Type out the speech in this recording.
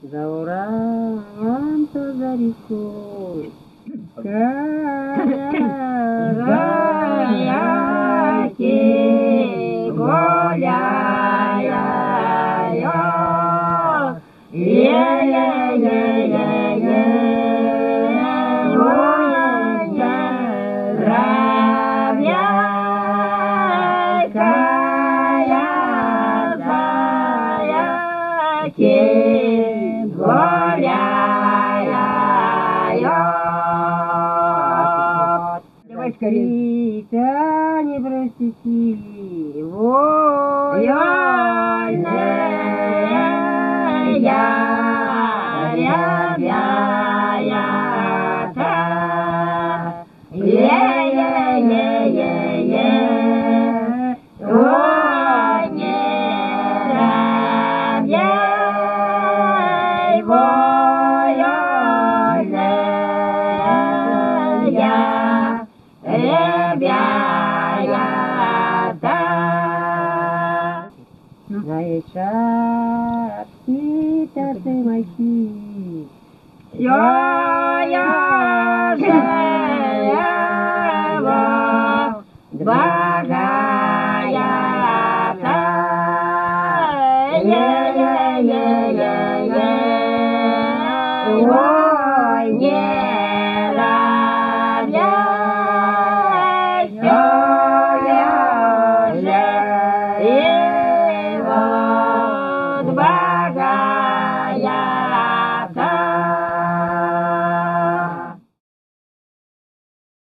За Ураем-то за рекой, караяки гуляют, е-е-е-е-е, давай скорее, не простите, птица ты мочи, я живо багая-то, е-е-е-е-е, ой, не